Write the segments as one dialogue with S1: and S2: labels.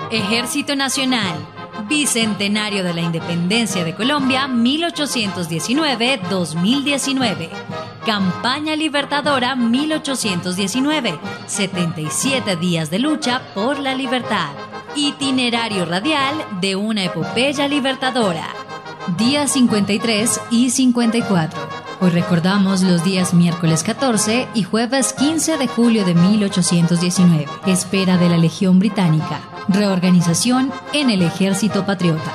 S1: Ejército Nacional, Bicentenario de la Independencia de Colombia, 1819-2019. Campaña Libertadora 1819, 77 días de lucha por la libertad. Itinerario radial de una epopeya libertadora. Días 53 y 54. Hoy recordamos los días miércoles 14 y jueves 15 de julio de 1819. Espera de la Legión Británica. Reorganización en el Ejército Patriota.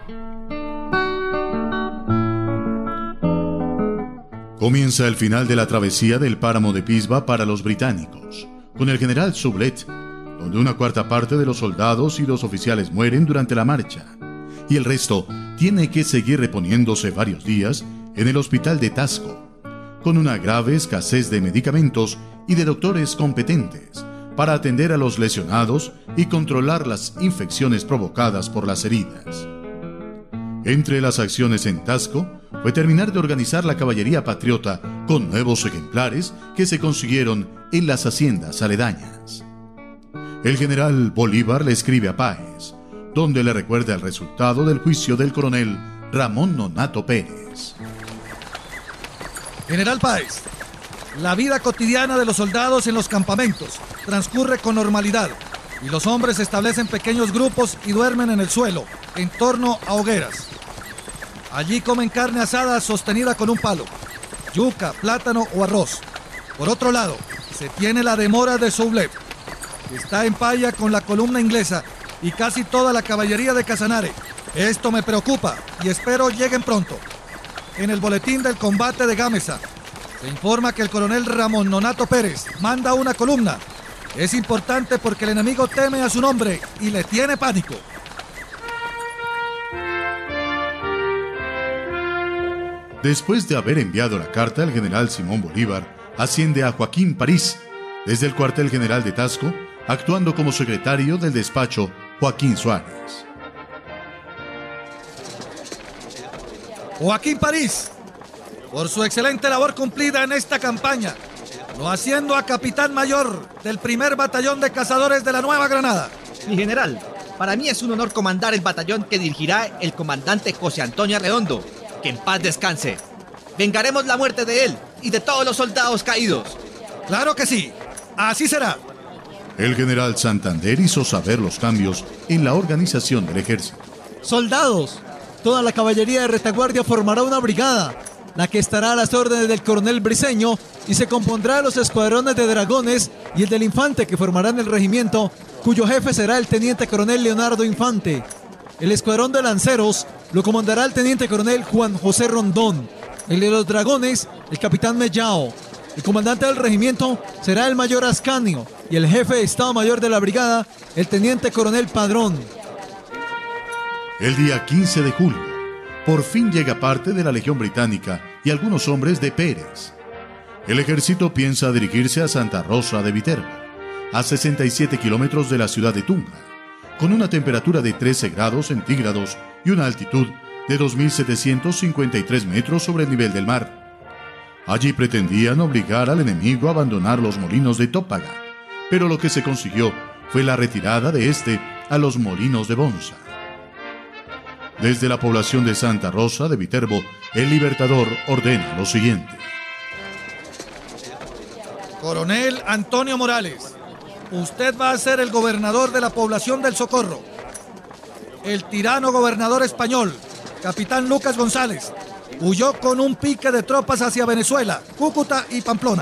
S2: Comienza el final de la travesía del páramo de Pisba para los británicos, con el general Sublette, donde una cuarta parte de los soldados y los oficiales mueren durante la marcha, y el resto tiene que seguir reponiéndose varios días en el hospital de Tasco, con una grave escasez de medicamentos y de doctores competentes para atender a los lesionados y controlar las infecciones provocadas por las heridas. Entre las acciones en Tasco fue terminar de organizar la caballería patriota con nuevos ejemplares que se consiguieron en las haciendas aledañas. El general Bolívar le escribe a Páez, donde le recuerda el resultado del juicio del coronel Ramón Nonato Pérez.
S3: General Páez, la vida cotidiana de los soldados en los campamentos transcurre con normalidad y los hombres establecen pequeños grupos y duermen en el suelo, en torno a hogueras. Allí comen carne asada sostenida con un palo, yuca, plátano o arroz. Por otro lado, se tiene la demora de Soublet, que está en Paya con la columna inglesa y casi toda la caballería de Casanare. Esto me preocupa y espero lleguen pronto. En el boletín del combate de Gámeza se informa que el coronel Ramón Nonato Pérez manda una columna. Es importante porque el enemigo teme a su nombre y le tiene pánico.
S2: Después de haber enviado la carta, el general Simón Bolívar asciende a Joaquín París desde el cuartel general de Tasco, actuando como secretario del despacho Joaquín Suárez.
S3: Joaquín París, por su excelente labor cumplida en esta campaña, lo haciendo a capitán mayor del primer batallón de cazadores de la Nueva Granada.
S4: Mi general, para mí es un honor comandar el batallón que dirigirá el comandante José Antonio Arredondo, que en paz descanse. Vengaremos la muerte de él y de todos los soldados caídos.
S3: Claro que sí, así será.
S2: El general Santander hizo saber los cambios en la organización del ejército.
S5: Soldados, toda la caballería de retaguardia formará una brigada, la que estará a las órdenes del coronel Briceño y se compondrá de los escuadrones de dragones y el del infante que formarán el regimiento, cuyo jefe será el teniente coronel Leonardo Infante. El escuadrón de lanceros lo comandará el teniente coronel Juan José Rondón. El de los dragones, el capitán Mellao. El comandante del regimiento será el mayor Ascanio y el jefe de Estado Mayor de la brigada, el teniente coronel Padrón.
S2: El día 15 de julio, por fin llega parte de la Legión Británica y algunos hombres de Pérez. El ejército piensa dirigirse a Santa Rosa de Viterbo, a 67 kilómetros de la ciudad de Tunja, con una temperatura de 13 grados centígrados y una altitud de 2.753 metros sobre el nivel del mar. Allí pretendían obligar al enemigo a abandonar los molinos de Tópaga, pero lo que se consiguió fue la retirada de este a los molinos de Bonza. Desde la población de Santa Rosa de Viterbo, el Libertador ordena lo siguiente.
S3: Coronel Antonio Morales, usted va a ser el gobernador de la población del Socorro. El tirano gobernador español, capitán Lucas González, huyó con un pique de tropas hacia Venezuela, Cúcuta y Pamplona.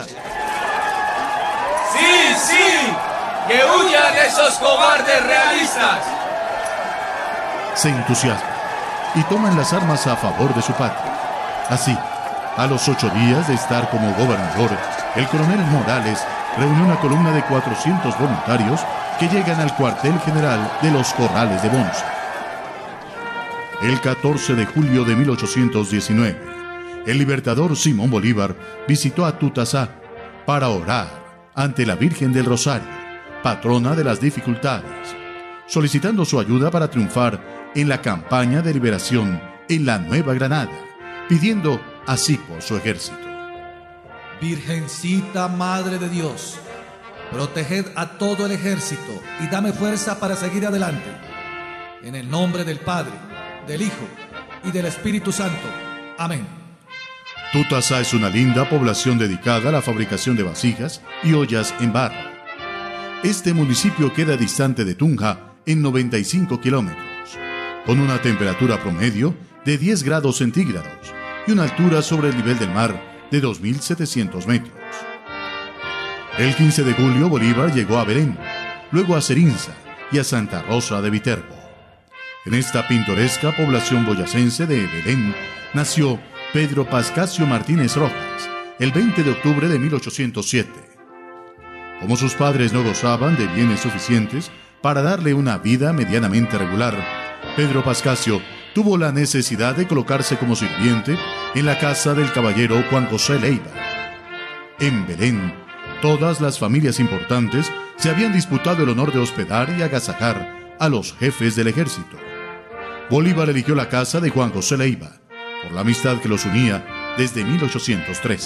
S6: ¡Sí, sí! ¡Que huyan esos cobardes realistas!
S2: Se entusiasma y toman las armas a favor de su patria. Así, a los 8 días de estar como gobernador, el coronel Morales reunió una columna de 400 voluntarios que llegan al cuartel general de los Corrales de Bonza. El 14 de julio de 1819, el libertador Simón Bolívar visitó a Tutasá para orar ante la Virgen del Rosario, patrona de las dificultades, solicitando su ayuda para triunfar en la campaña de liberación en la Nueva Granada, pidiendo así por su ejército.
S3: Virgencita Madre de Dios, proteged a todo el ejército y dame fuerza para seguir adelante. En el nombre del Padre, del Hijo y del Espíritu Santo. Amén.
S2: Tutasá es una linda población dedicada a la fabricación de vasijas y ollas en barro. Este municipio queda distante de Tunja en 95 kilómetros, con una temperatura promedio de 10 grados centígrados y una altura sobre el nivel del mar de 2.700 metros. El 15 de julio Bolívar llegó a Belén, luego a Cerinza y a Santa Rosa de Viterbo. En esta pintoresca población boyacense de Belén nació Pedro Pascasio Martínez Rojas, el 20 de octubre de 1807. Como sus padres no gozaban de bienes suficientes para darle una vida medianamente regular, Pedro Pascasio tuvo la necesidad de colocarse como sirviente en la casa del caballero Juan José Leiva. En Belén, todas las familias importantes se habían disputado el honor de hospedar y agasajar a los jefes del ejército. Bolívar eligió la casa de Juan José Leiva, por la amistad que los unía desde 1813.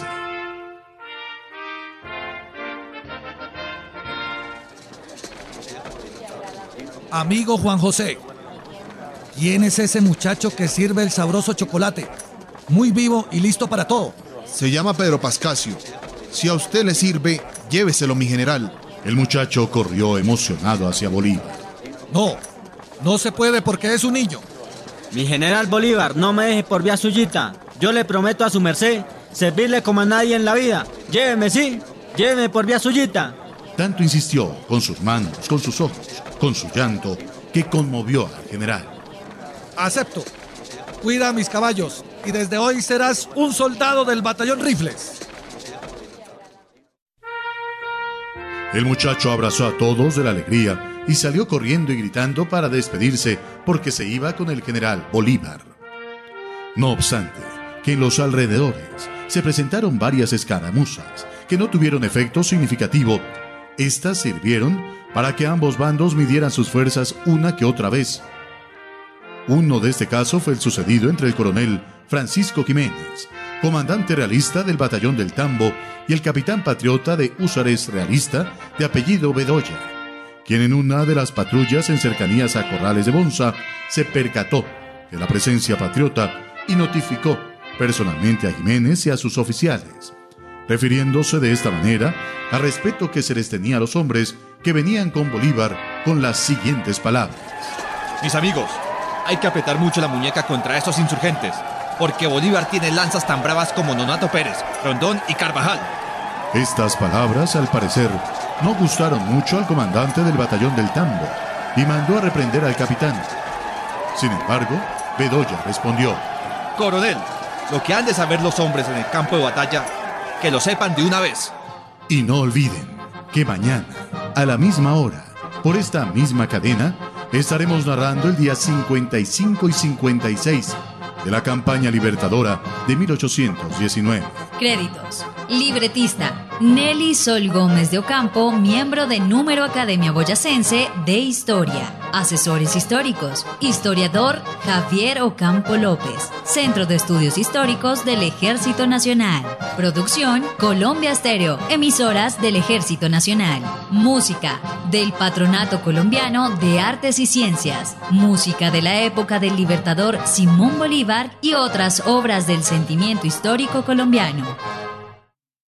S3: Amigo Juan José, ¿quién es ese muchacho que sirve el sabroso chocolate? Muy vivo y listo para todo.
S7: Se llama Pedro Pascasio. Si a usted le sirve, lléveselo, mi general.
S2: El muchacho corrió emocionado hacia Bolívar.
S3: No se puede porque es un niño.
S8: Mi general Bolívar, no me deje por vía suyita. Yo le prometo a su merced servirle como a nadie en la vida. Lléveme, sí, lléveme por vía suyita.
S2: Tanto insistió con sus manos, con sus ojos, con su llanto, que conmovió al general.
S3: Acepto. Cuida a mis caballos y desde hoy serás un soldado del batallón Rifles.
S2: El muchacho abrazó a todos de la alegría y salió corriendo y gritando para despedirse porque se iba con el general Bolívar. No obstante, que en los alrededores se presentaron varias escaramuzas que no tuvieron efecto significativo. Estas sirvieron para que ambos bandos midieran sus fuerzas una que otra vez. Uno de este caso fue el sucedido entre el coronel Francisco Jiménez, comandante realista del batallón del Tambo, y el capitán patriota de húsares realista de apellido Bedoya, quien en una de las patrullas en cercanías a Corrales de Bonza se percató de la presencia patriota y notificó personalmente a Jiménez y a sus oficiales, refiriéndose de esta manera al respeto que se les tenía a los hombres que venían con Bolívar con las siguientes palabras:
S4: Mis amigos, hay que apretar mucho la muñeca contra estos insurgentes, porque Bolívar tiene lanzas tan bravas como Nonato Pérez, Rondón y Carvajal.
S2: Estas palabras, al parecer, no gustaron mucho al comandante del batallón del Tambo y mandó a reprender al capitán. Sin embargo, Bedoya respondió:
S4: Coronel, lo que han de saber los hombres en el campo de batalla, que lo sepan de una vez.
S2: Y no olviden que mañana, a la misma hora, por esta misma cadena, estaremos narrando el día 55 y 56 de la campaña libertadora de 1819.
S1: Créditos: libretista Nelly Sol Gómez de Ocampo, miembro de Número Academia Boyacense de Historia. Asesores históricos: historiador Javier Ocampo López, Centro de Estudios Históricos del Ejército Nacional. Producción: Colombia Estéreo, emisoras del Ejército Nacional. Música del Patronato Colombiano de Artes y Ciencias. Música de la época del libertador Simón Bolívar y otras obras del sentimiento histórico colombiano.